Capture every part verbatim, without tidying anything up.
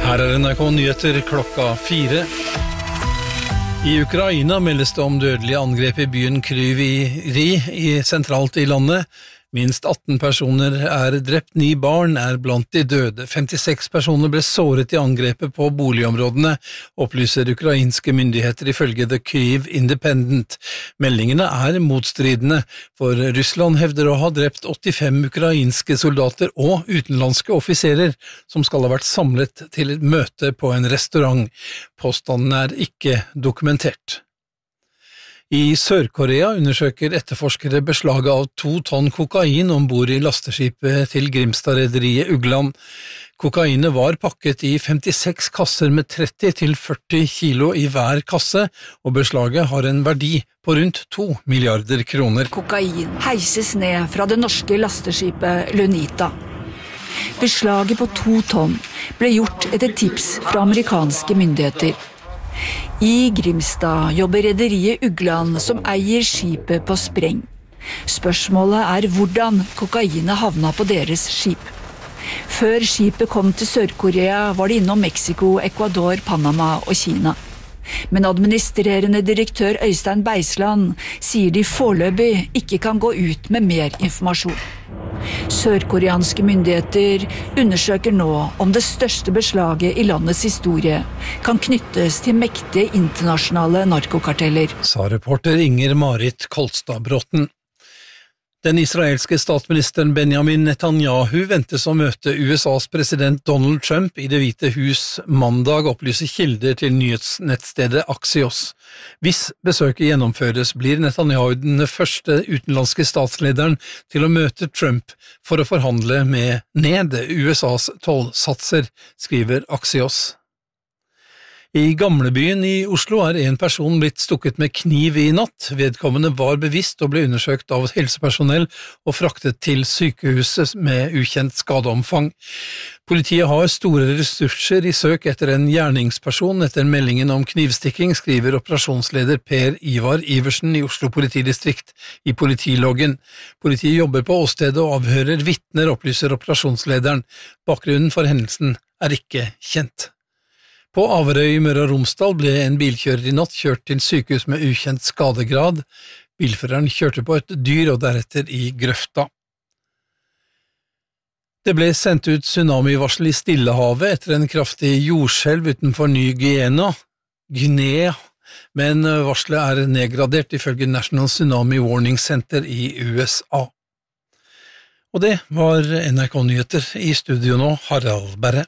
Her er N R K Nyheter klokka fire. I Ukraina meldes det om dødelige angrep i byen Kryvyi i sentralt i landet. Minst atten personer er drept, ni barn er blant de døde. femtiseks personer ble såret i angrepet på boligområdene, opplyser ukrainske myndigheter ifølge The Kyiv Independent. Meldingene er motstridende, for Russland hevder å ha drept åttifem ukrainske soldater og utenlandske offiserer, som skal ha vært samlet til et møte på en restaurant. Påstanden er ikke dokumentert. I Sør-Korea undersøker etterforskere beslaget av to tonn kokain ombord i lasteskipet til Grimstad-rederiet Ugland. Kokainet var pakket i femtiseks kasser med tretti til førti kilo i hver kasse, og beslaget har en verdi på rundt to milliarder kroner. Kokain heises ned fra det norske lasteskipet Lunita. Beslaget på to tonn ble gjort etter tips fra amerikanske myndigheter. I Grimstad jobber rederiet Ugland som eier skipet på spreng. Spørsmålet er hvordan kokainet havna på deres skip. Før skipet kom til Sør-Korea var det innom Mexico, Ecuador, Panama og Kina. Men administrerende direktør Øystein Beisland sier de foreløpig ikke kan gå ut med mer informasjon. Sør-koreanske myndigheter undersøker nå om det største beslaget i landets historie kan knyttes til mektige internasjonale narkokarteller. Sa reporter Inger Marit Kolstad-Bråten. Den israelske statsministeren Benjamin Netanyahu ventes å møte U S A's president Donald Trump i Det hvite hus mandag, opplyser kilder til nyhetsnettstedet Axios. Hvis besøket gjennomføres, blir Netanyahu den første utenlandske statslederen til å møte Trump for å forhandle med ned U S A's tollsatser, skriver Axios. I Gamlebyen i Oslo er en person blitt stukket med kniv i natt. Vedkommende var bevisst og ble undersøkt av helsepersonell og fraktet til sykehuset med ukjent skadeomfang. Politiet har store ressurser i søk etter en gjerningsperson etter meldingen om knivstikking, skriver operasjonsleder Per Ivar Iversen i Oslo politidistrikt i politiloggen. Politiet jobber på åstedet og avhører vitner, opplyser operasjonslederen. Bakgrunnen for hendelsen er ikke kjent. På Averøy i Møre og Romsdal ble en bilkjører i natt kjørt til sykehus med ukjent skadegrad. Bilføreren kjørte på et dyr og deretter i grøfta. Det ble sendt ut tsunamivarsel i Stillehavet etter en kraftig jordskjelv utenfor Ny-Guinea, Guinea, men varselet er nedgradert ifølge National Tsunami Warning Center i U S A. Og det var N R K Nyheter. I studio nå, Harald Berre.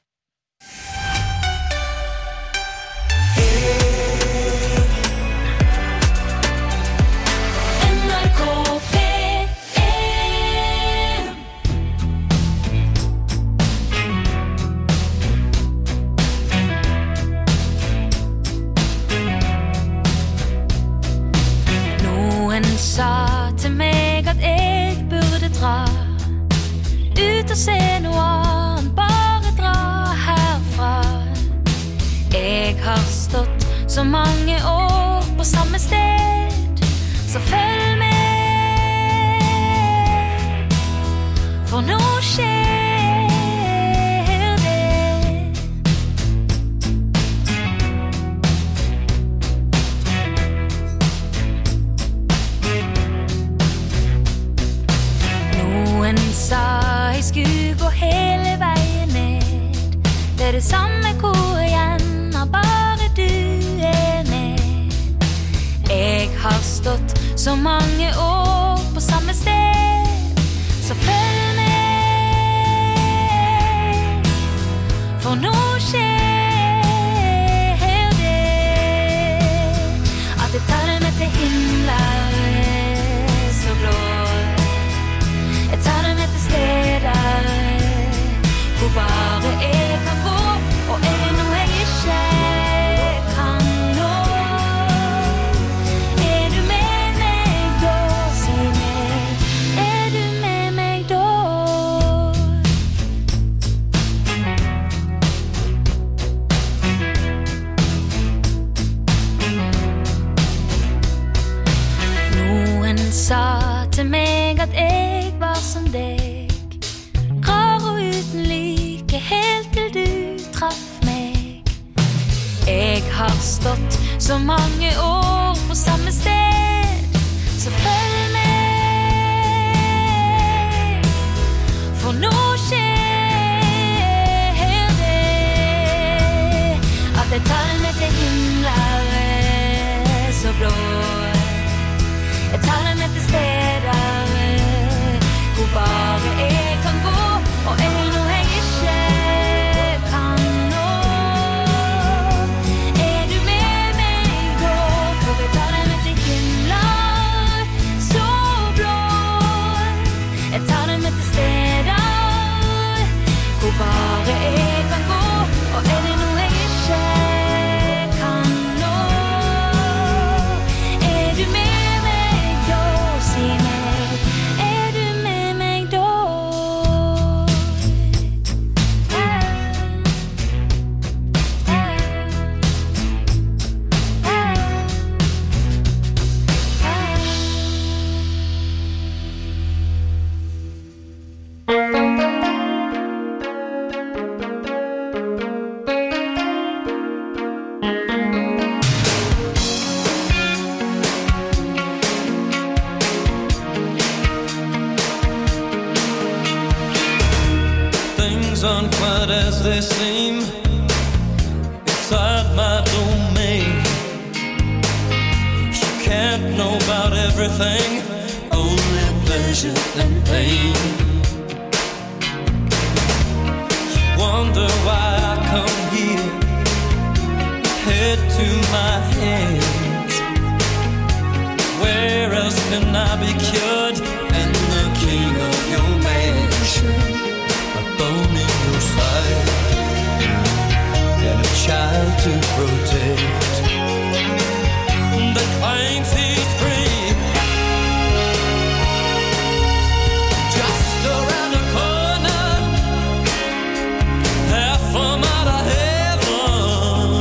Sa til meg at jeg burde dra ut og se noe annet, bare dra herfra. Jeg har stått så mange år på samme sted, så følg med, for nå skjer sa jeg skulle gå hele veien ned. Det er det samme hvor igjen er bare du er med. Jeg har stått så mange år på samme sted, så følg med, for nå skjer det at jeg tar det med til himmelen så blå. Jeg tar det med til steder hvor bare jeg kan gå, og er det noe jeg ikke kan nå? Er du med meg da, sier things aren't quite as they seem inside my domain. You can't know about everything, only pleasure and pain. You wonder why I come here, head to my hands. Where else can I be cured? And the king of your mansion, a bone in your side, and a child to protect that claims he's free. Just around the corner, half a mile of heaven,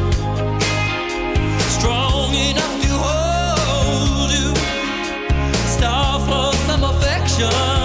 strong enough to hold you, star for some affection.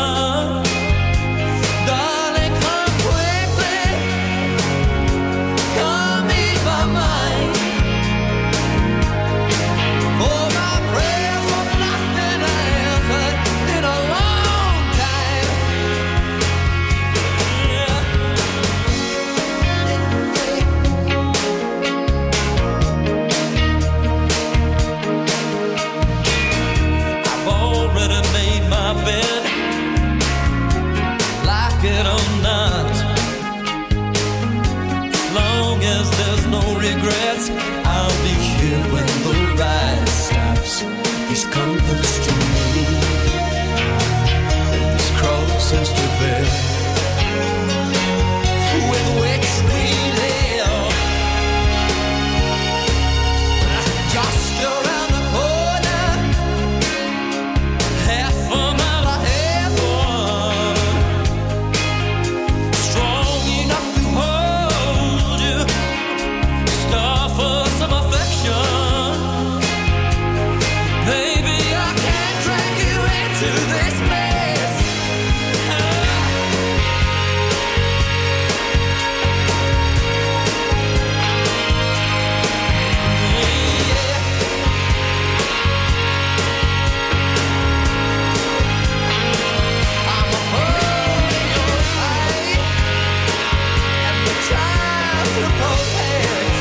Regrets, I'll be here when the ride stops. He's compass to me, and this cross is to bear, with which we live. Just around the corner, half a mile of heaven, strong enough to hold you, for some affection. Baby, I can't drag you into this mess. Ah. Yeah. I'm a hole in your eye, and the child to protect.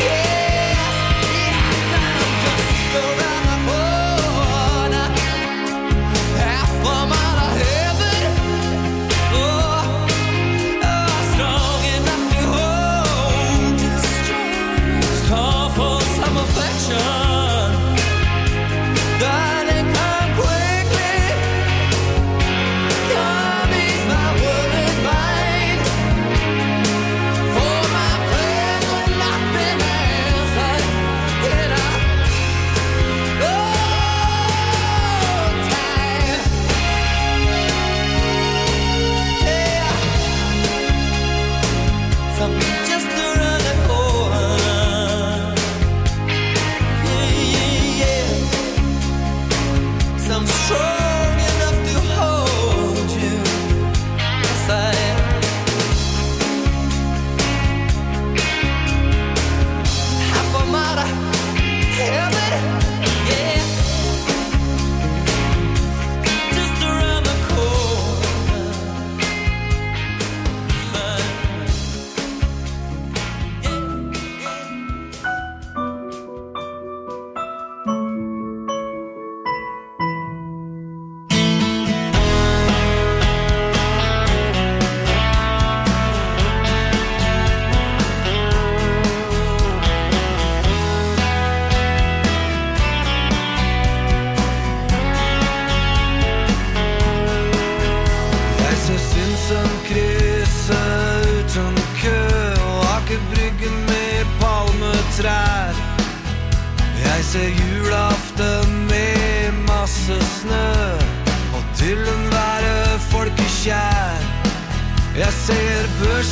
Jeg ser julaften med masse snø, og til enhver folkekjær. Jeg ser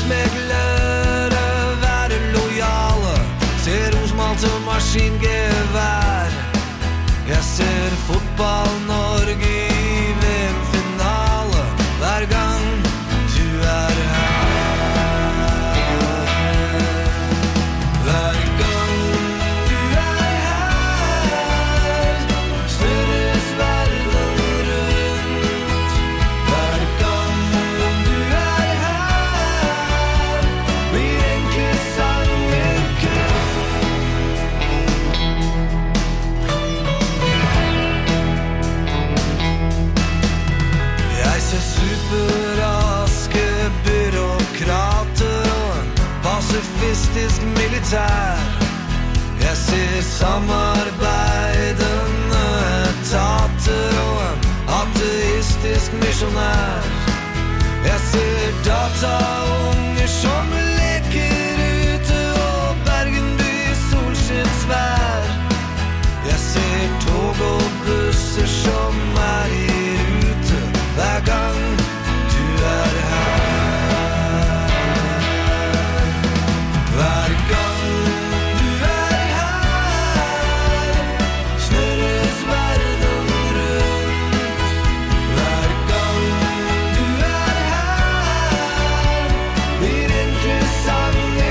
børsmeglere være lojale, ser osmalte maskingevær. Jeg ser fotball-Norge i V M-finale hver gang du er her. Hver gang du er her, snurres verden rundt. Hver gang du er her, ser superraske byråkrater og en pasifistisk militær. Jeg ser samarbeidende etater og en ateistisk misjonær. Jeg ser dataunger som leker ute og Bergenby solskinnsvær. Jeg ser tog og busser som er i rute hver gang du er her. Hver gang du er her, snurres verden rundt. Hver gang du er her, blir enkle sanger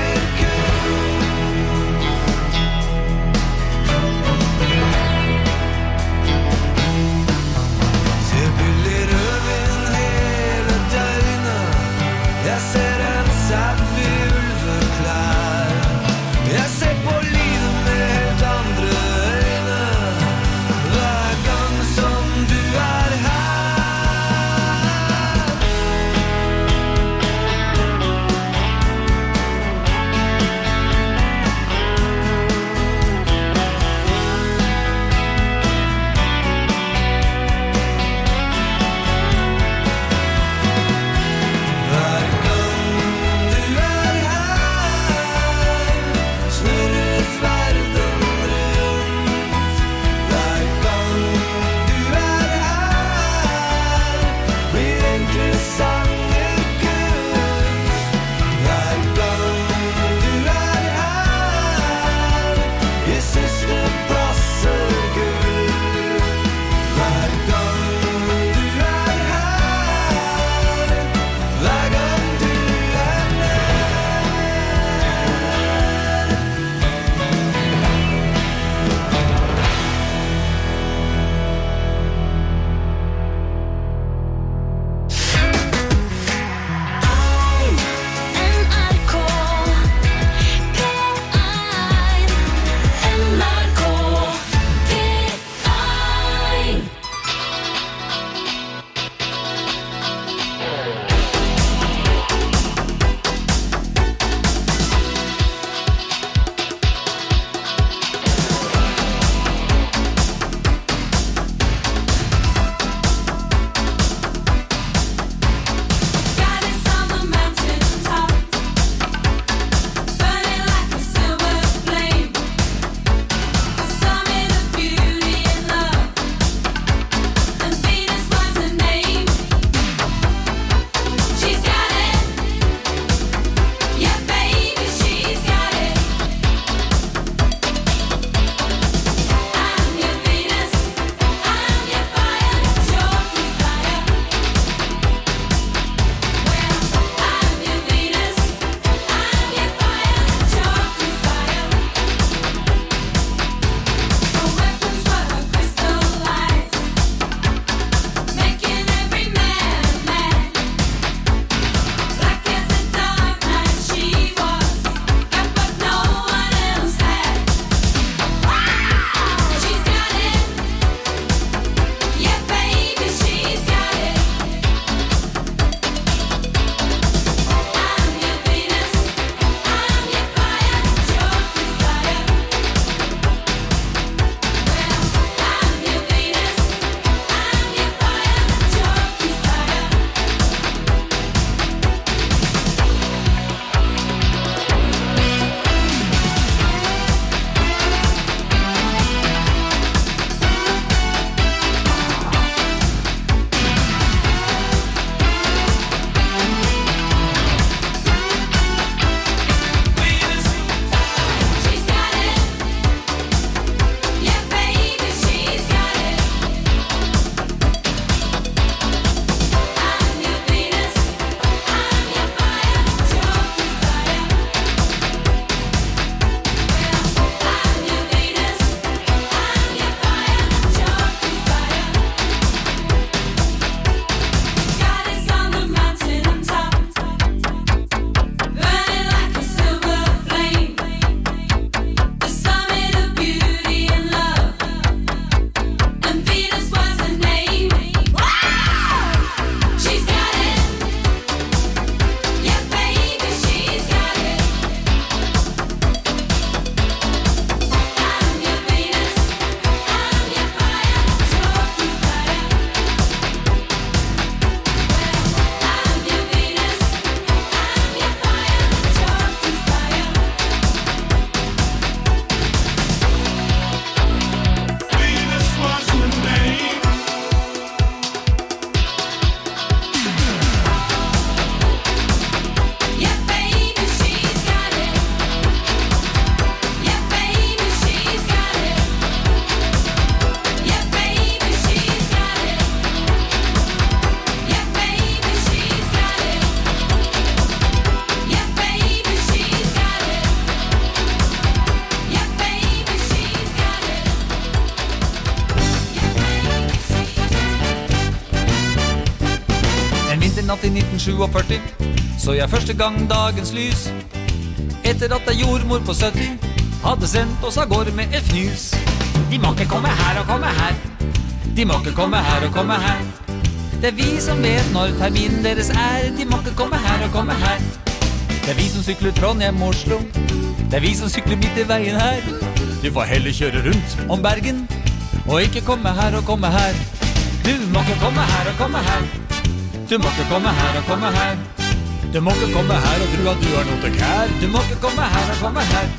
natt i nitten førtisju så jeg første gang dagens lys. Etter at ei jordmor på sytti hadde sendt oss av gårde med et fnys. De må ikke komme her og komme her. De må ikke komme her og komme her. Det er vi som vet når terminen deres er. De må ikke komme her og komme her. Det er vi som sykler Trondheim og Oslo. Det er vi som sykler midt i veien her. Du får heller kjøre rundt om Bergen og ikke komme her og komme her. Du må ikke komme her og komme her. Du må ikke komme her og komme her. Du må ikke komme her og tro at du har noe til kær. Du må ikke komme her og komme her.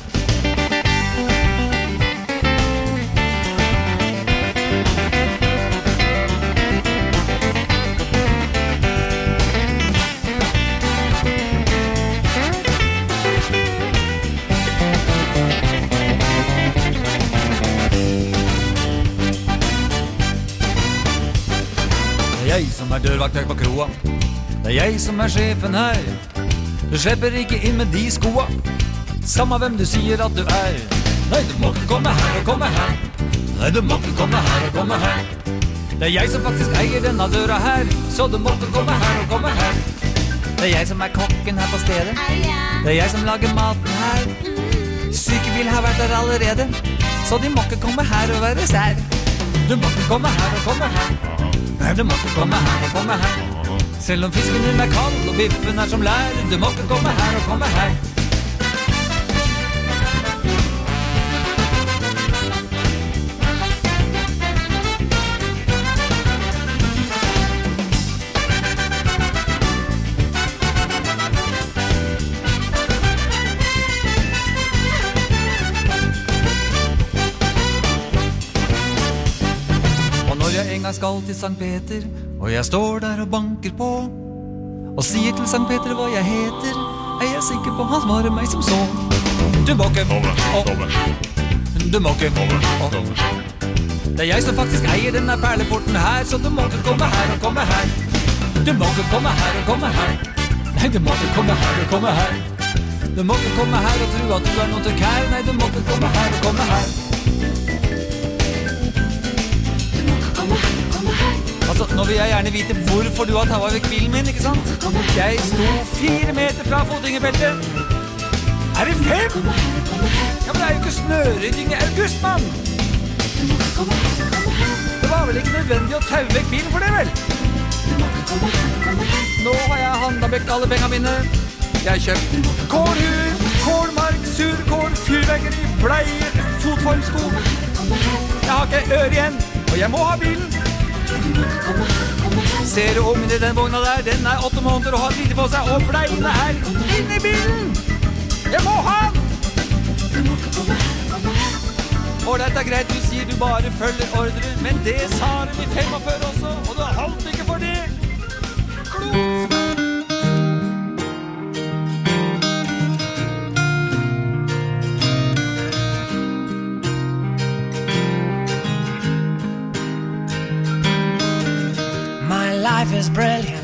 Det er jeg som er dørvakt her på kroa. Det er jeg som er sjefen her. Du slipper ikke inn med de skoa. Samme hvem du sier at du er. Nei, du må ikke komme her og komme her. Nei, du må ikke komme her og komme her. Det er jeg som faktisk eier denne døra her. Så du må ikke komme her og komme her. Det er jeg som er kokken her på stedet. Det er jeg som lager maten her. Sykebil har vært der allerede, så de må ikke komme her og være sær. Du må ikke komme her og komme her. Nei, du må ikke komme her og komme her. Selv om fisken din er kald og biffen er som lær. Du må ikke komme her og komme her. Jeg skal til Sankt Peter, og jeg står der og banker på og sier til Sankt Peter hva jeg heter. Er jeg sikker på han svarer meg som så. Du må ikke å, Du må ikke å. Det er jeg som faktisk eier denne perleporten her, så du må ikke komme her og komme her. Du må ikke komme her og komme her. Nei, du må ikke komme her og komme her. Du må ikke komme her og tro at du er noe til kær. Nei, du må ikke komme her og komme her. Altså, nå vil jeg gjerne vite hvorfor du har taget vekk bilen min, ikke sant? Jeg sto fire meter fra fotgjengerbeltet. Er det fem? Ja, men det er jo ikke snørydding i august, mann! Det var vel ikke nødvendig å taue vekk bilen for det, vel? Nå har jeg handlet vekk alle pengene mine. Jeg har kjøpt kålhud, kålmark, surkål, fyrverkeri, bleier, fotformsko. Jeg har ikke øre igjen, og jeg må ha bilen. Ser du om i den vogna der? Den er åtte måneder og har lite på seg, og bleiene er inne i bilen! Jeg må ha den! Og dette er greit, du sier du bare følger ordre, men det sa du i femogføre også, og du holdt ikke for det! Klok! Life is brilliant.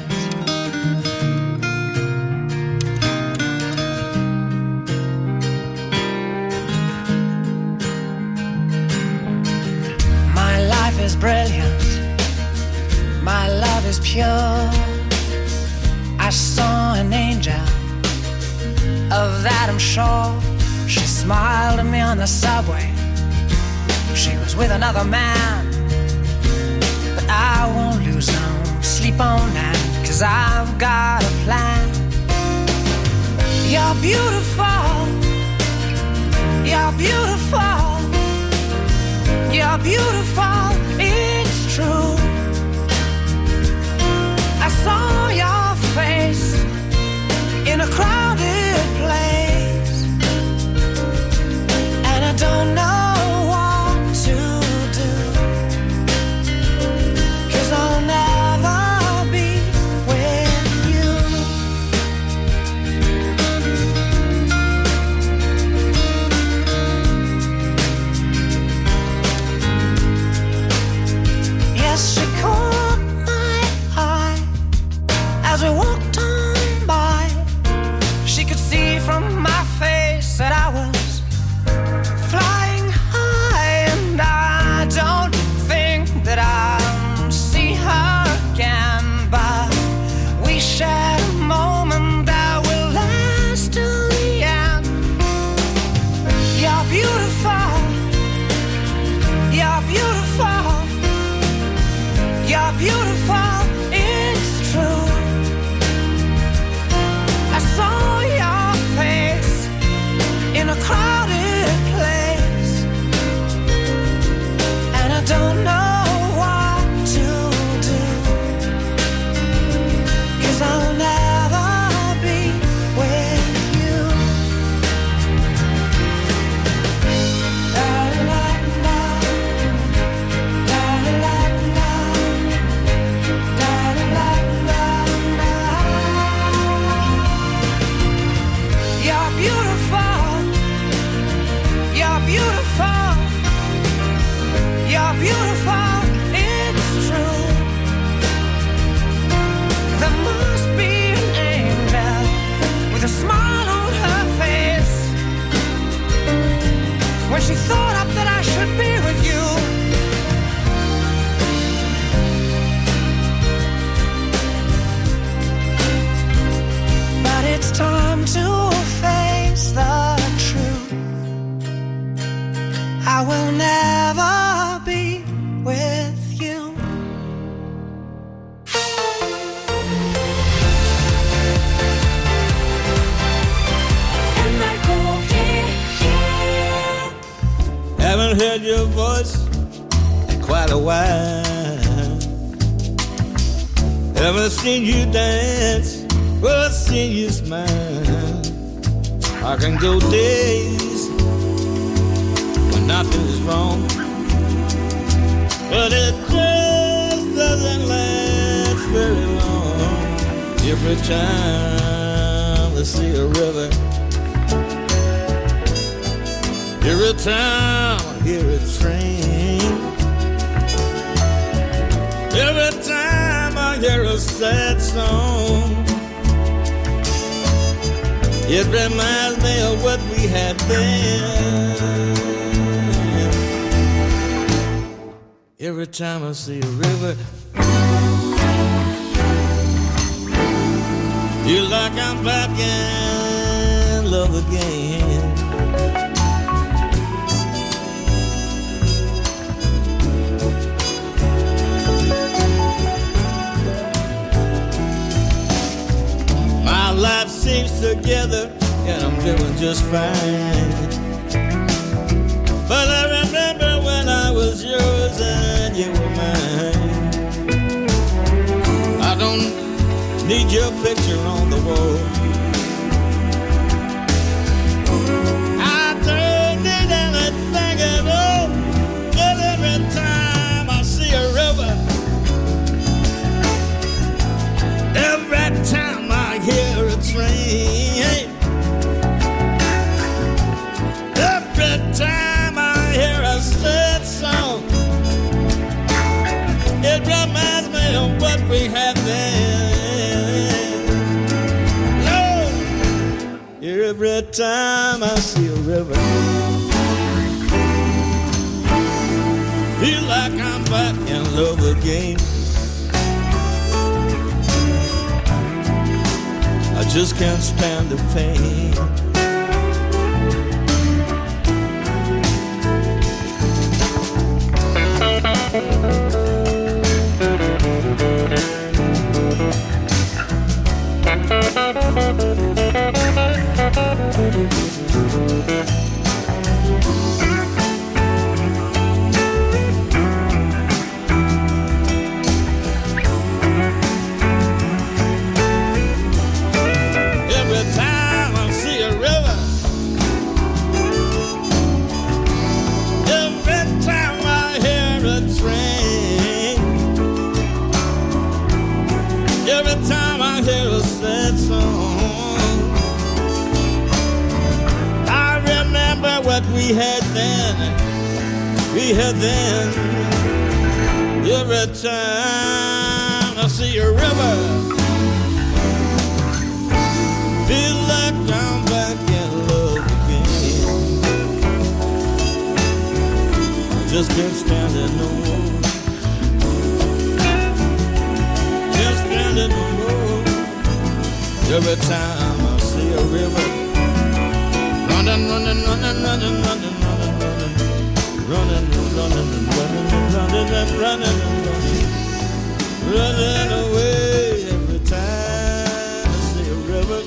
My life is brilliant. My love is pure. I saw an angel, of that I'm sure. She smiled at me on the subway. She was with another man, but I won't lose no sleep on that, 'cause I've got a plan. You're beautiful. You're beautiful. You're beautiful. It's true. I saw your face in a crowded place, and I don't know what to do, 'cause I'll never She heard your voice in quite a while. Ever seen you dance, or seen you smile. I can go days when nothing is wrong, but it just doesn't last very long. Every time I see a river, every time I hear it sing, every time I hear a sad song, it reminds me of what we had then. Every time I see a river, feel like I'm back in love again. My life seems together and I'm doing just fine, but I remember when I was yours and you were mine. I don't need your picture on the wall, I don't need anything at all, but every time I see a river, every time I hear a train, every time I hear a sad song, it reminds me of what we had then. Lord, every time I see a river, feel like I'm back in love again. I just can't stand the pain. Every time I see a river, every time I hear a train, every time I hear a sad song, I remember what we had then, we had then. Every time I see a river, feel like I'm back in love again. Just can't stand it no more, can't stand it no more. Every time I see a river, running, running, running, running, running, running, running, running, running, running, running, running, running, running away. Every time I see a river,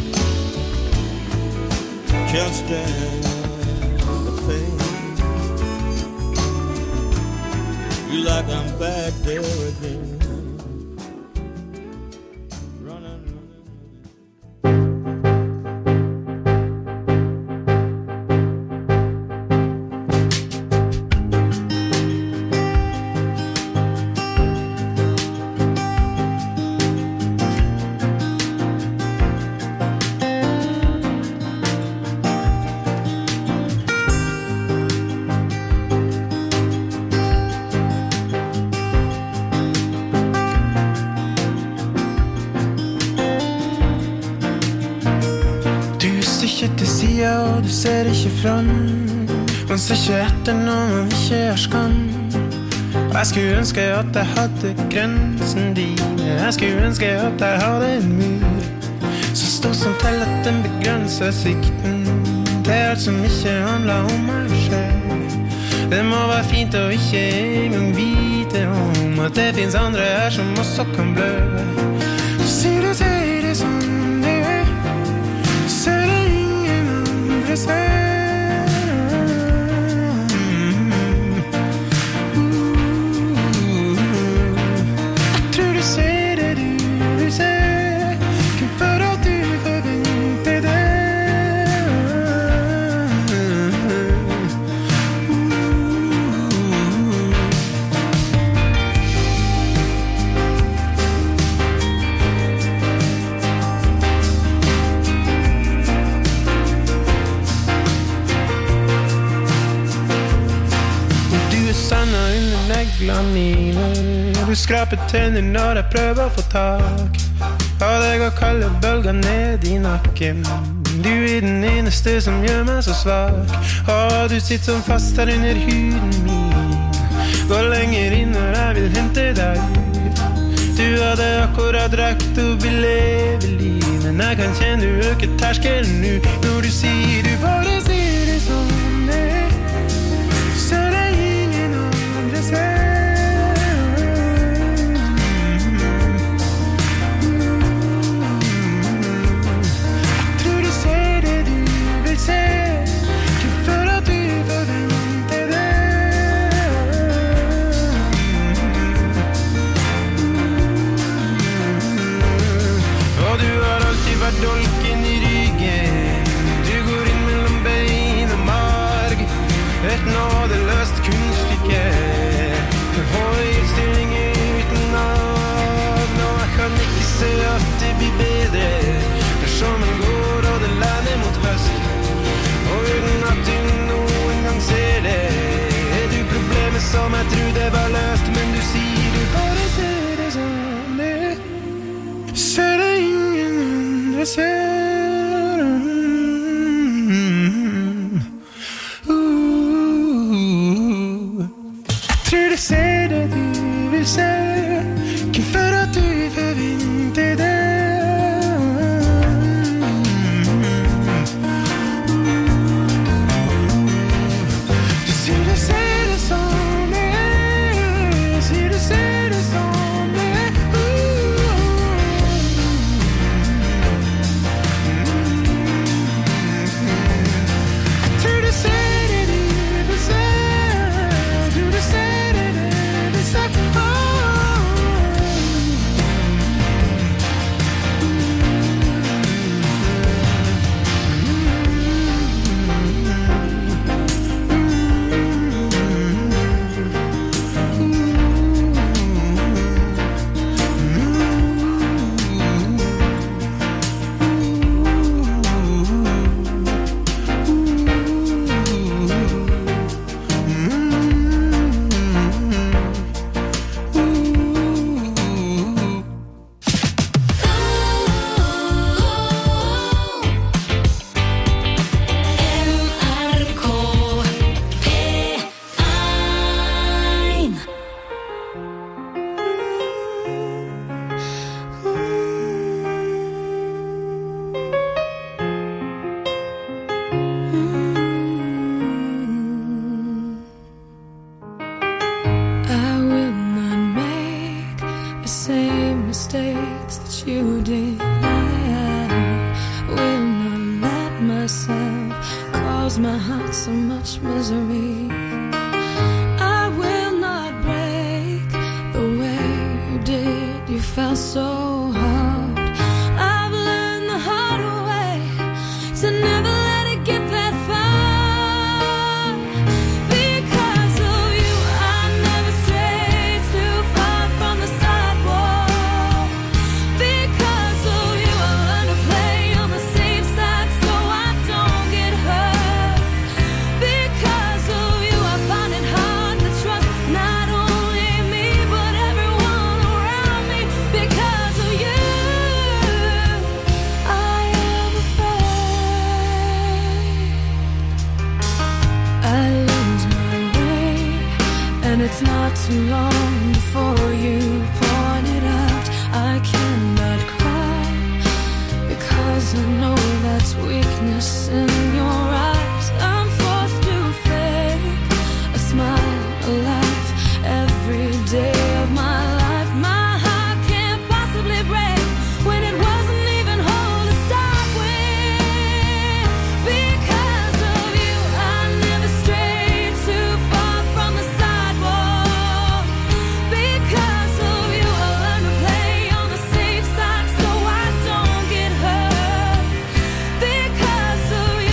can't stand the pain. Feel like I'm back there again. Du ser ikke fram, man ser ikke etter noe man ikke har skam. Jeg skulle ønske at jeg hadde grensen dine, jeg skulle ønske at jeg hadde en mur som stod som til at den begrenser sikten til alt som ikke handler om meg selv. Det må være fint å ikke engang vite om at det finnes andre her som også kan blø. Så sier du til det som det er, så er det ingen andre ser. landminer. Du skraper tenner når jeg prøver å få tak. Og det går kalde bølger ned i nakken. Du er den eneste som gjør meg så svak. Og du sitter som fast her under huden min. Gå lenger inn når jeg vil hente deg ut. Du hadde akkurat rakt opp i leveliv, men jeg kan kjenne du øker terskelen nu. Når du sier du bare sier det som det er, så er det ingen andre ser. Dolken i ryggen. Du går inn mellom bein og marg. Et nådeløst kunststykke. Forestilling uten av. Nå jeg kan ikke se at det blir bedre. For sommeren går og det lander mot høst. Og uten at du noen gang ser det, er du problemet som jeg trodde var løst. Men du sier du bare ser det som det er, så er det ingen andre ser. Jeg tror du ser det du vil se, ikke for at du forventer det. Du sier du ser det som det er, sier du ser det som det er. Because of you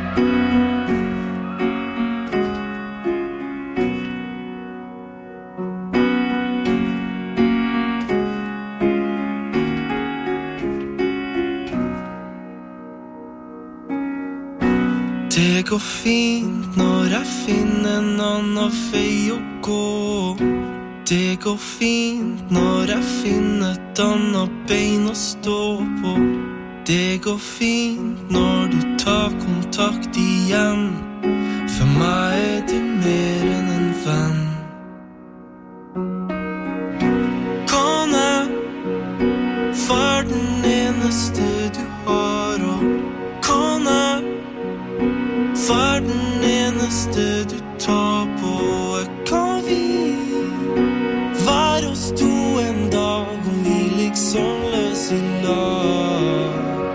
Det går fint når jeg finner en annen vei å gå. Det går fint når jeg finner et annet bein å stå på. Det går fint når du tar kontakt igjen. For meg er du mer enn en venn. Kan jeg være den eneste du har, og kan jeg være den eneste du tar på? Kan vi være oss to en dag, om vi liksom løs i lag?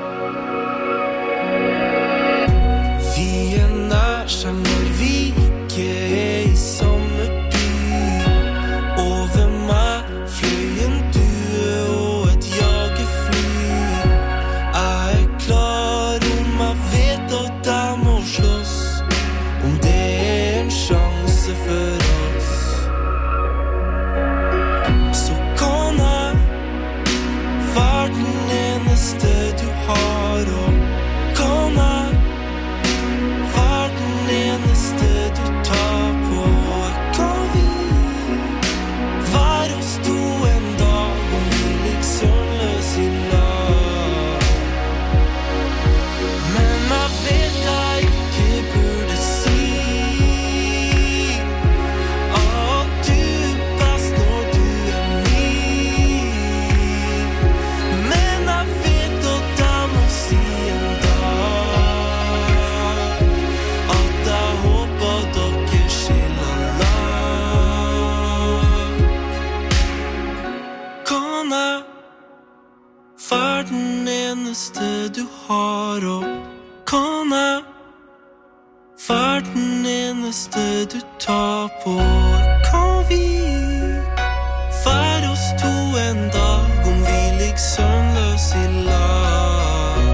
Vi er nær seg når vi ikke er i samme by. Over meg fløy en due og et jagerfly. Jeg er klar om jeg vet at jeg må slåss, om det er en sjanse for oss. Så kan jeg være den eneste du har, og kan jeg være den eneste du tar på? Kan vi være oss to en dag, om vi liksom løs i lag? Men jeg vet jeg ikke burde si at du er best når du er min. Men jeg vet at jeg må si en dag at jeg håper dere skiller lag. Kan jeg være den eneste du har, og kan jeg være den eneste du tar på? Kan vi være oss to en dag, om vi liksom løs i lag?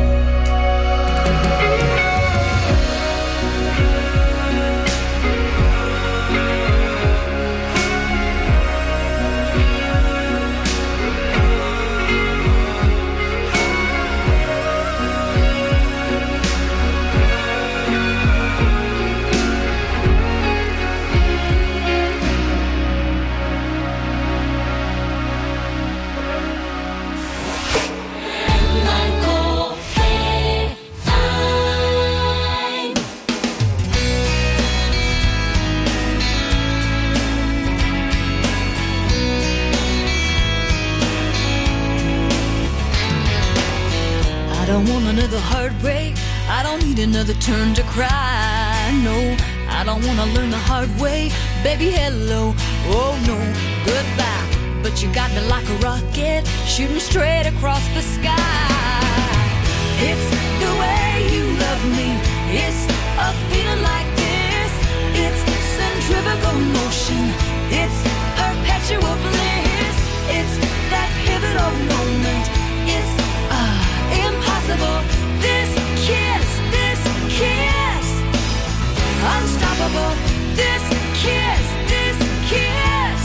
I don't want another heartbreak. I don't need another turn to cry. No, I don't want to learn the hard way. Baby, hello. Oh no, goodbye. But you got me like a rocket, shooting straight across the sky. It's the way you love me. It's a feeling like this. It's centrifugal motion. It's perpetual bliss. It's that pivotal moment. It's uh, impossible. This kiss, this kiss, unstoppable. This kiss, this kiss.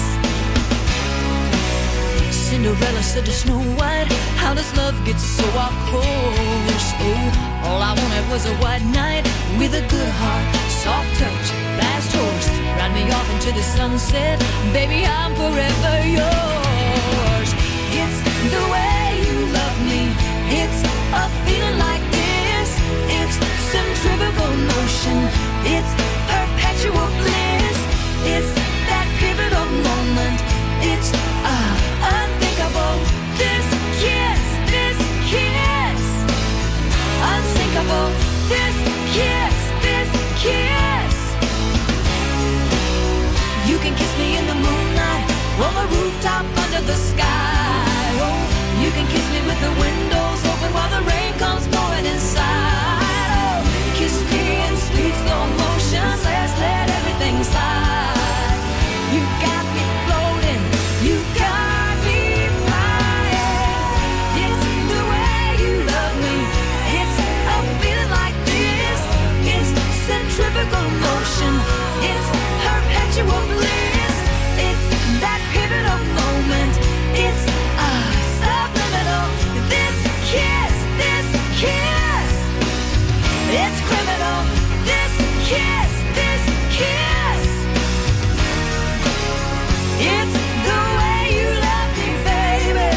Cinderella said to Snow White, how does love get so off course? Oh, all I wanted was a white knight with a good heart, soft touch, fast horse. Ride me off into the sunset, baby, I'm forever yours. It's the way you love me. It's a feeling like this. It's centrifugal motion. It's perpetual bliss. It's that pivotal moment. It's uh, unthinkable. This kiss, this kiss, unsinkable. This kiss, this kiss. You can kiss me in the moonlight, on the rooftop under the sky. Oh, you can kiss me with the windows open while the rain comes pouring inside. Oh, kiss me in sweet slow motion. Let's let everything kiss, this kiss. It's the way you love me, baby.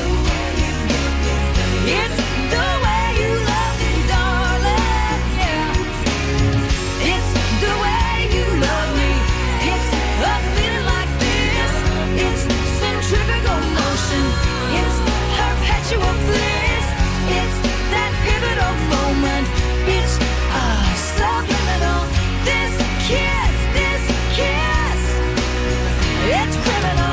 It's the way you love me, darling, yeah. It's the way you love me. It's a feeling like this. It's centrifugal motion. It's perpetual bliss. It's that pivotal moment. It's a subliminal. This kiss, this kiss. It's criminal.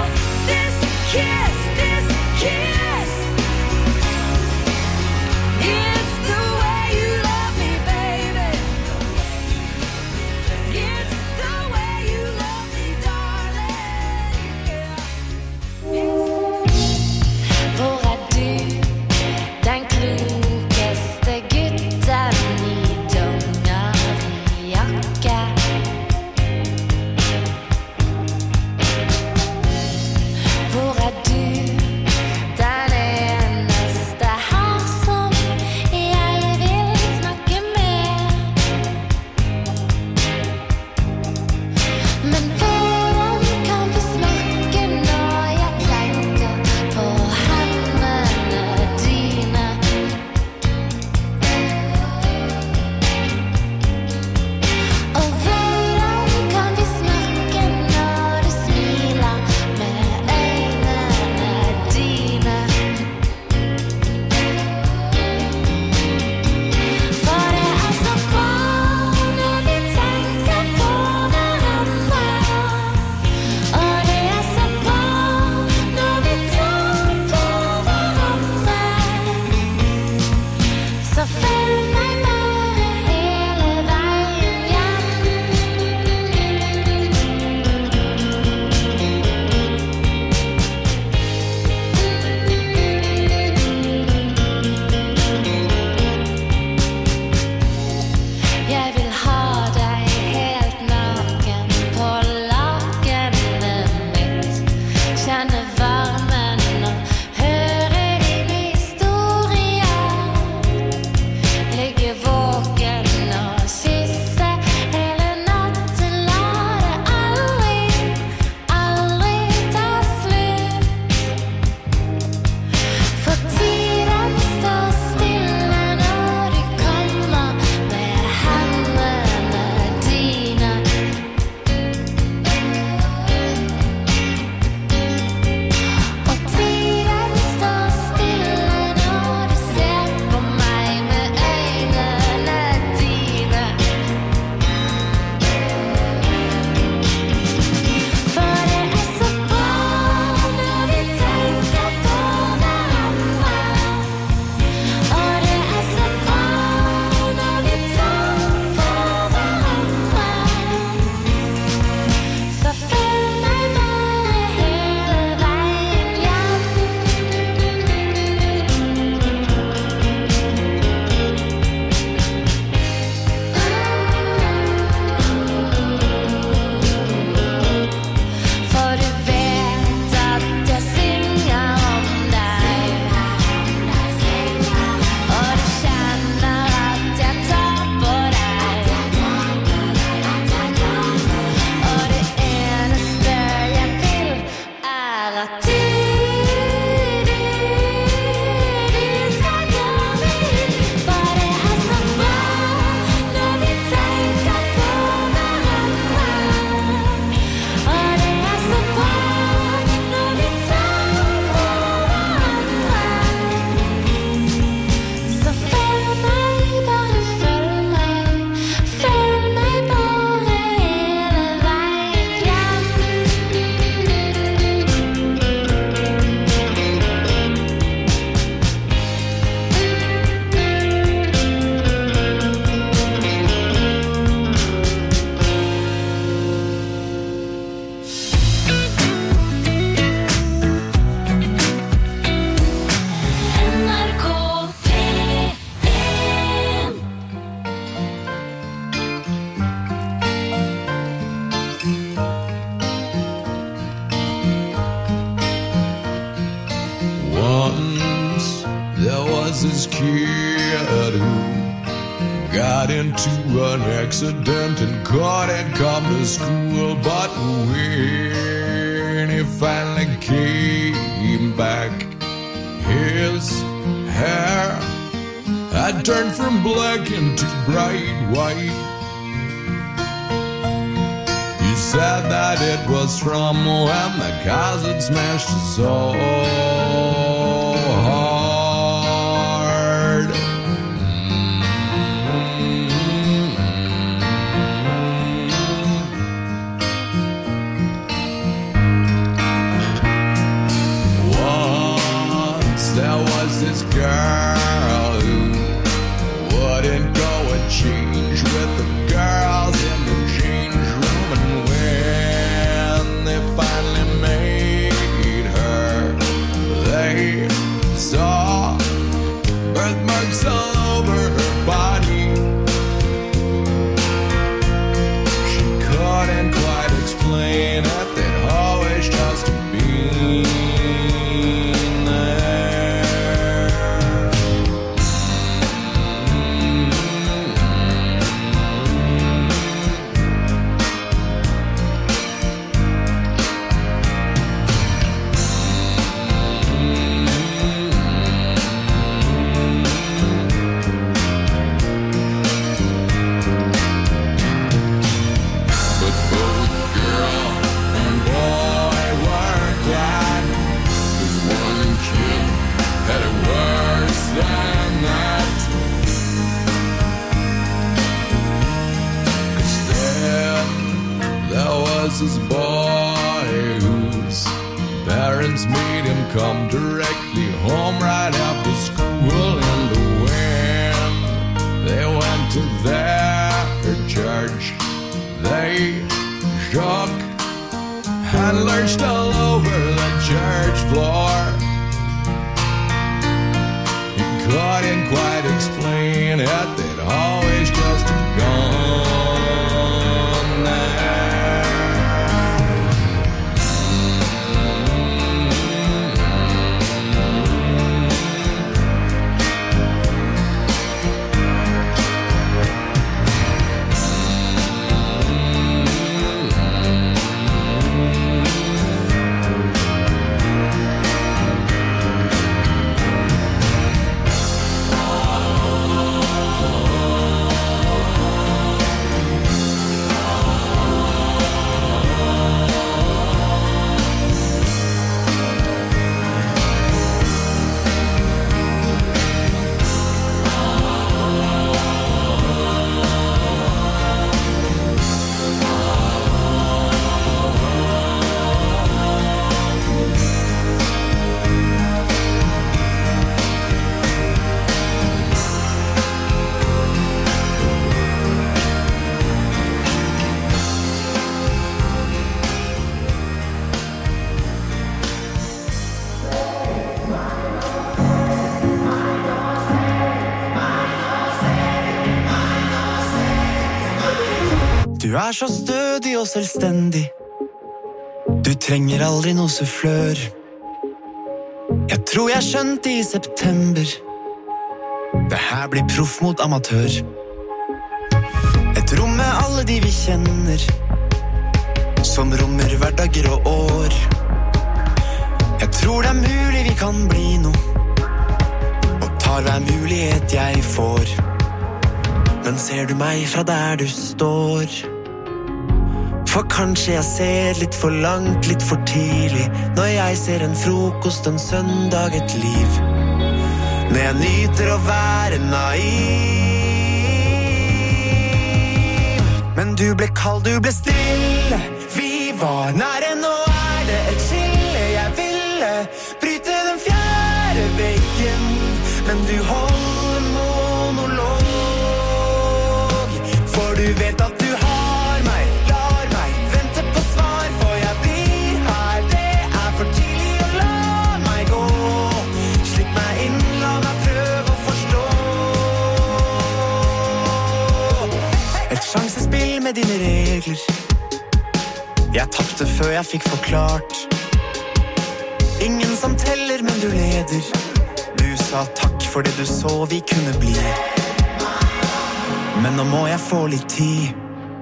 into an accident and couldn't come to school. But when he finally came back, his hair had turned from black into bright white. He said that it was from when the cars had smashed his soul hard. Once there was this girl who wouldn't go and change with the girls in the change room, and when they finally made her, they saw birthmarks all over her body. She couldn't quite explain it, they'd always just been this boy whose parents made him come directly home right after school, and when they went to their church, they shook and lurched all over the church floor. He couldn't quite explain it, they'd always just gone there. Du er så stødig og selvstendig. Du trenger aldri noe sufflør. Jeg tror jeg skjønte i september. Det her blir proff mot amatør. Et rom med alle de vi kjenner, som rommer hverdager og år. Jeg tror det er mulig vi kan bli noe, og tar hver mulighet jeg får. Men ser du meg fra der du står? For kanskje jeg ser litt for langt, litt for tidlig, når jeg ser en frokost, en søndag, et liv. Når jeg nyter å være naiv. Men du ble kald, du ble stille. Vi var nære, nå er det et skille. Jeg ville bryte den fjerde veggen, men du holder monolog. For du vet at du har meg, lar meg vente på svar, for jeg blir her. Det er for tidlig å la meg gå. Slipp meg inn, la meg prøve å forstå. Et sjansespill med dine regler. Jeg tappte før jeg fikk forklart. Ingen som teller, men du leder. Du sa takk for det du så vi kunne bli. Men nå må jeg få litt tid.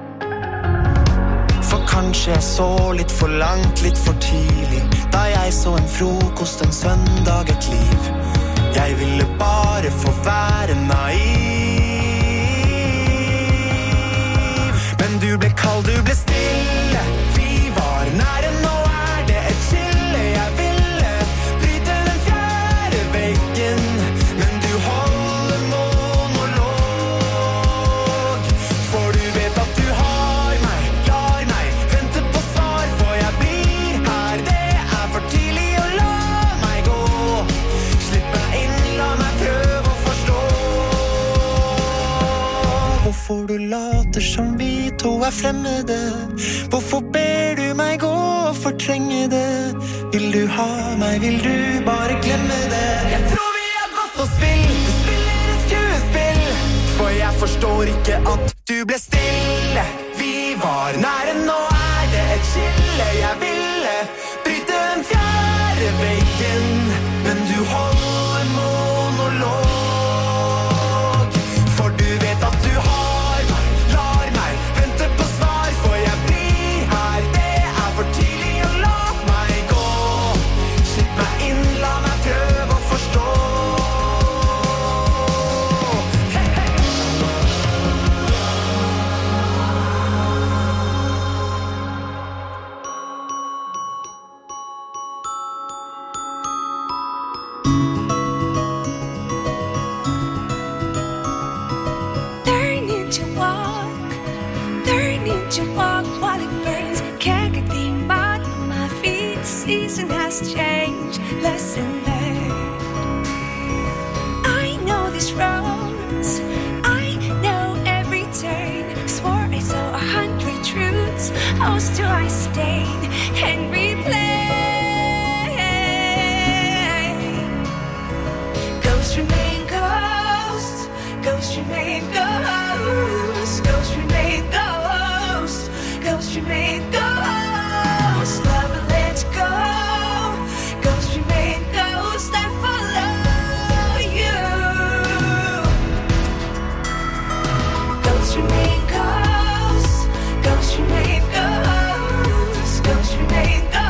For kanskje jeg så litt for langt, litt for tidlig, da jeg så en frokost, en søndag, et liv. Jeg ville bare få være naiv. Men du ble kald, du ble stille. Vi var nære, nå er det et skille. Jeg ville bryte den fjerde veggen, men du holder monolog. For du vet at du har meg, lar meg vente på svar, for jeg blir her. Det er for tidlig å la meg gå. Slipp meg inn, la meg prøve å forstå. Hvorfor du later som vi to er fremmede? Hvorfor ber du meg gå og fortrenge det? Vil du ha meg, vil du bare glemme det? Jeg tror vi har gått på spill, du spiller et skuespill. For jeg forstår ikke at du ble stille. Vi var nære, nå er det et skille. Jeg ville bryte den fjerde veggen, men du holder monolog. For du vet at du har meg, lar meg vente på svar, for jeg blir her. Det er for tidlig å la meg gå. Slipp meg inn, la meg prøve å forstå. Learning to walk, learning to walk while it burns. Can't get the mud on my feet. The season has changed, lesson learned. I know these roads, I know every turn. Swore I saw a hundred truths. How still I stay and replay? Ghosts remain ghosts, ghosts remain ghosts, ghosts remain ghosts, ghosts remain ghosts. Love will let go, ghosts remain ghosts that follow you. Ghosts remain ghosts, ghosts remain ghosts, ghosts remain ghosts.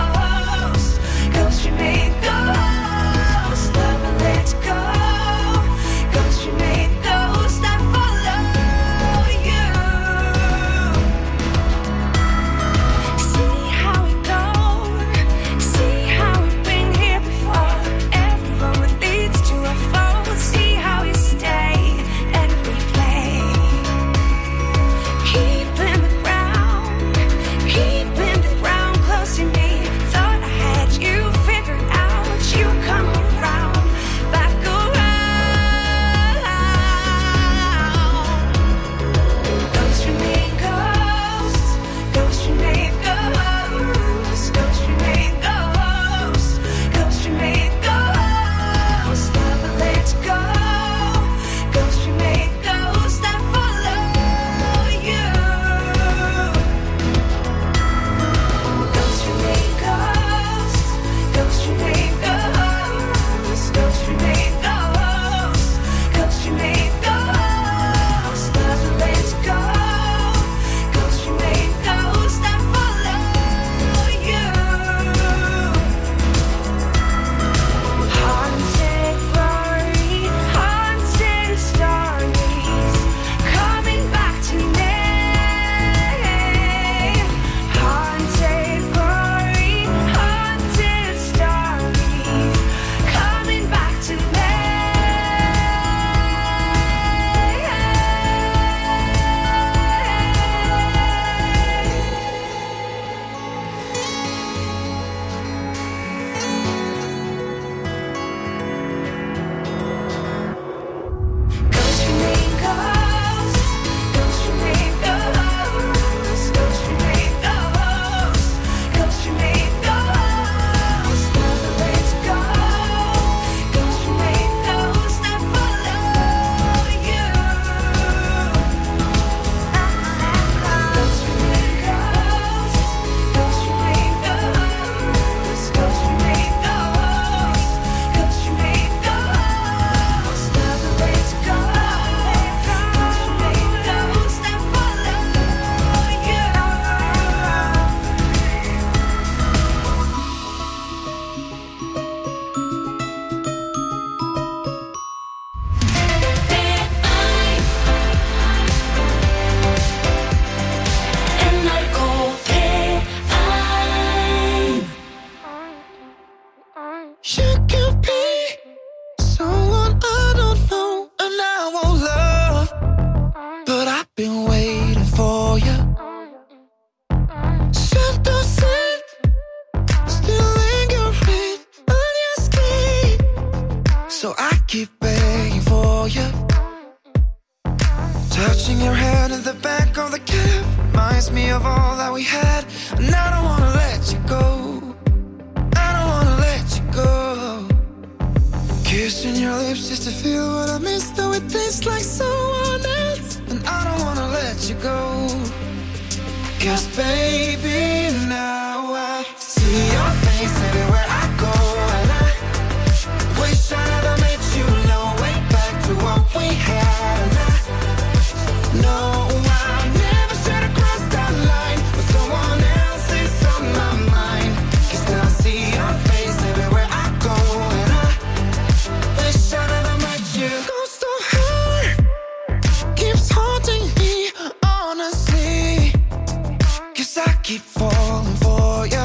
your head in the back of the cab reminds me of all that we had, and I don't wanna let you go. I don't wanna let you go. Kissing your lips just to feel what I miss, though it tastes like someone else, and I don't wanna let you go. Cause baby, now I see your face everywhere I go, and I wish I never met you. No way back to what we had, and I know I never should have crossed that line, but someone else is on my mind. Cause now I see your face everywhere I go, and I wish I never met you. Ghost of her keeps haunting me, honestly, cause I keep falling for you.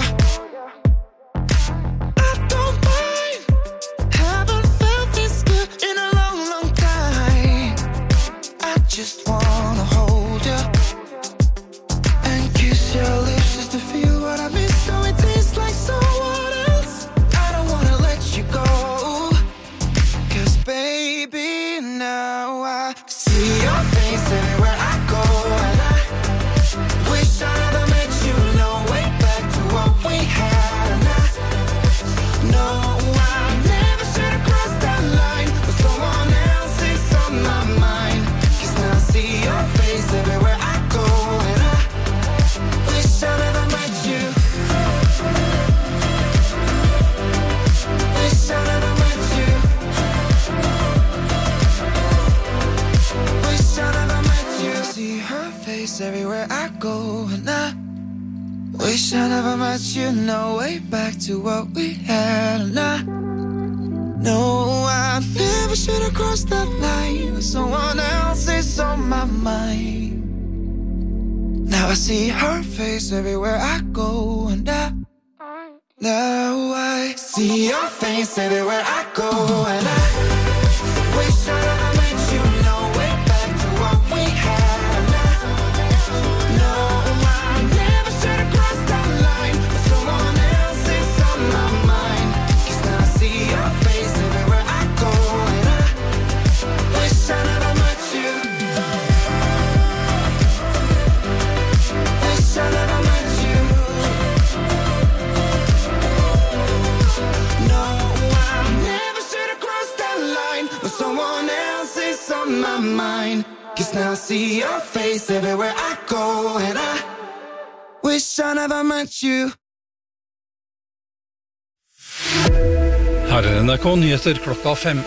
I don't mind, haven't felt this good in a long, long time. I just wanna hold you and kiss your lips just to feel what I miss, so it tastes like someone else. I don't wanna let you go. Cause baby, now I see your face everywhere I go, and I wish I never met you. No way back to what we had, and I know I never should have crossed that line, but someone else is on my mind. Cause now I see your face everywhere I go, and I wish I never met you. Wish I never met you. Wish I never met you. See her face everywhere I go, and I wish I never met you. No way back to what we had, and I know I never should have crossed that line. Someone else is on my mind. Now I see her face everywhere I go, and I now I see your face everywhere I go, and I wish I never met you. No way back to what we had, and I know I never should have crossed that line, but someone else is on my mind. Cause now I see your face everywhere I go, and I wish I never met you. Wish I never met you. No, I never should have crossed that line, but someone else is on my mind. Cause now I see your face everywhere I go, and I wish I never met you. Her er N R K Nyheter klokka fem.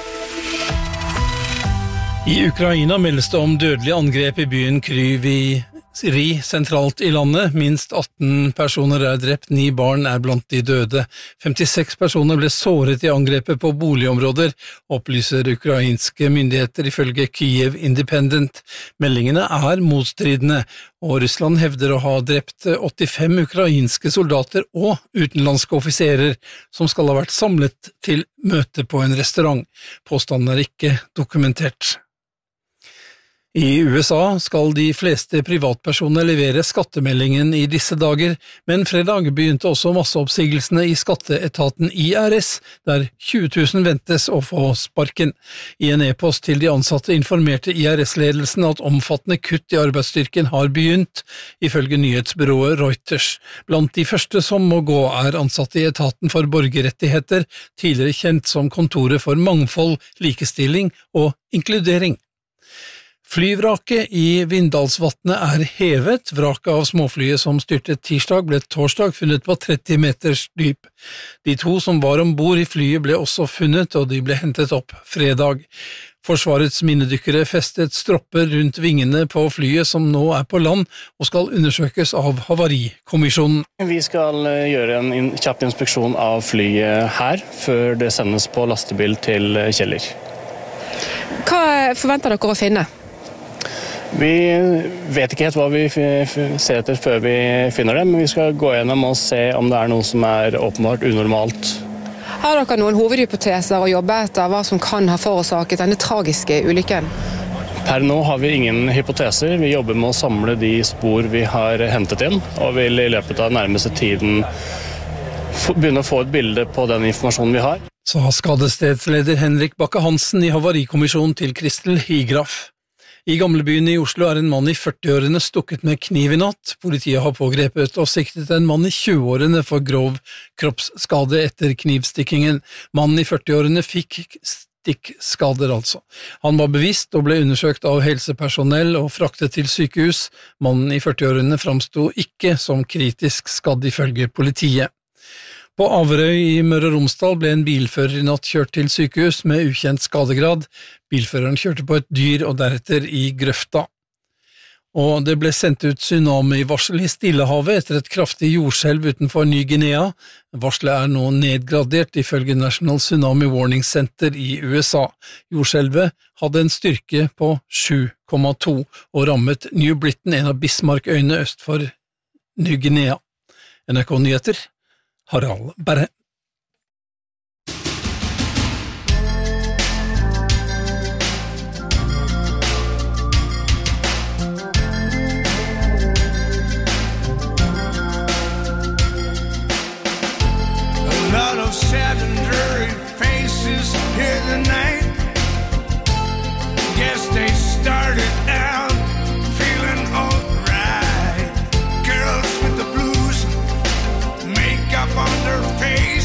I Ukraina meldes det om dødelige angrep i byen Kryvyi Rih sentralt i landet. Minst atten personer er drept, ni barn er blant de døde. femtiseks personer ble såret i angrepet på boligområder, opplyser ukrainske myndigheter ifølge Kyiv Independent. Meldingene er motstridende, og Russland hevder å ha drept åttifem ukrainske soldater og utenlandske offiserer som skal ha vært samlet til møte på en restaurant. Påstanden er ikke dokumentert. I U S A skal de fleste privatpersoner levere skattemeldingen i disse dager, men fredag begynte også masseoppsigelsene i skatteetaten I R S, der tjue tusen ventes å få sparken. I en e-post til de ansatte informerte I R S-ledelsen at omfattende kutt i arbeidsstyrken har begynt, ifølge nyhetsbyrået Reuters. Blant de første som må gå er ansatte i etaten for borgerrettigheter, tidligere kjent som Kontoret for mangfold, likestilling og inkludering. Flyvraket i Vindalsvatnet er hevet. Vraket av småflyet som styrtet tirsdag ble torsdag funnet på tretti meters dyp. De to som var ombord i flyet ble også funnet, og de ble hentet opp fredag. Forsvarets minnedykkere festet stropper rundt vingene på flyet som nå er på land og skal undersøkes av Havarikommisjonen. Vi skal gjøre en kjapp inspeksjon av flyet her, før det sendes på lastebil til Kjeller. Hva forventer dere å finne? Vi vet ikke helt hva vi ser etter før vi finner det, men vi skal gå gjennom og se om det er noe som er åpenbart unormalt. Har dere noen hovedhypoteser å jobbe etter hva som kan ha forårsaket denne tragiske ulykken? Per nå har vi ingen hypoteser. Vi jobber med å samle de spor vi har hentet inn, og vil i løpet av den nærmeste tiden begynne å få et bilde på den informasjonen vi har. Sa skadestedsleder Henrik Bakke-Hansen i Havarikommisjonen til Kristel Higraf. I Gamlebyen i Oslo er en mann i førtiårene stukket med kniv i natt. Politiet har pågrepet og siktet en mann i tjueårene for grov kroppsskade etter knivstikkingen. Mannen i førtiårene fikk stikkskader altså. Han var bevisst og ble undersøkt av helsepersonell og fraktet til sykehus. Mannen i førtiårene framsto ikke som kritisk skadd ifølge politiet. På Averøy i Møre og Romsdal ble en bilfører i natt kjørt til sykehus med ukjent skadegrad. Bilføreren kjørte på et dyr og deretter i grøfta. Og det ble sendt ut tsunami-varsel i Stillehavet etter et kraftig jordskjelv utenfor Ny-Guinea. Varselet er nå nedgradert ifølge National Tsunami Warning Center i U S A. Jordskjelvet hadde en styrke på sju komma to og rammet New Britain, en av Bismarck-øyene øst for Ny-Guinea. N R K Nyheter, Harald Berre. A lot of sad and dreary faces here tonight. Guess they started out feeling alright. Girls with the blues, makeup on their face.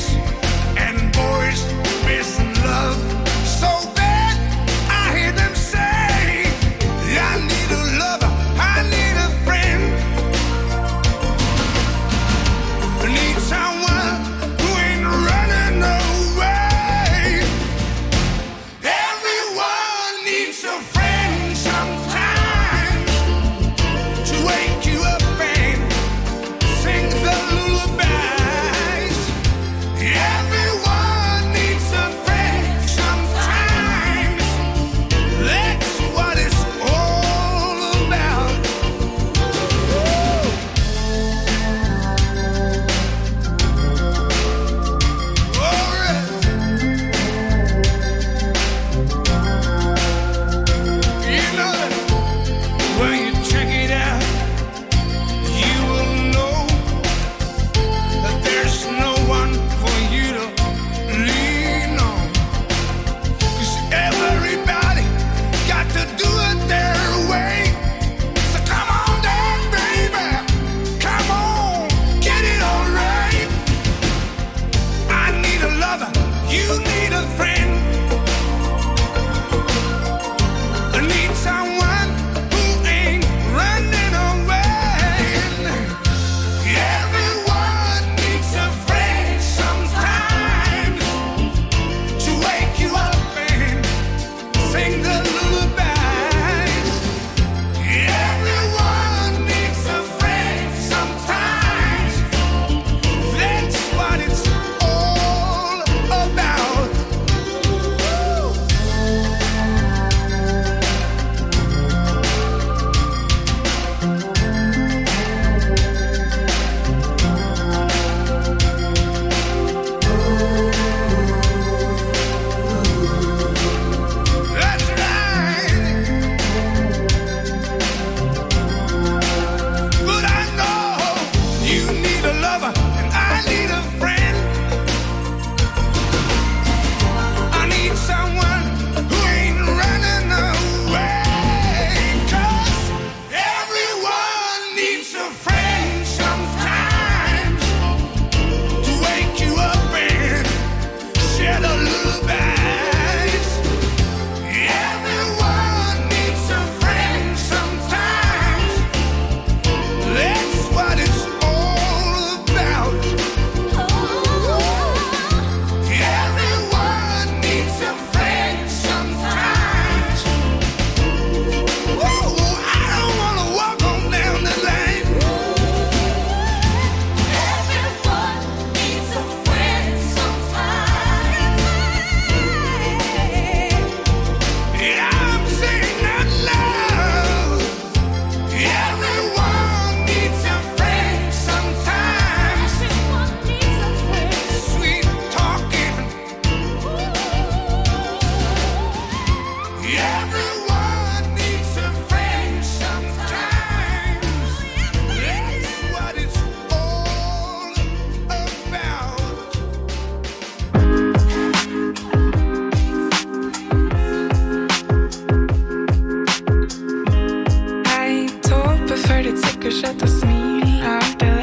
fortsette å smile. Alt det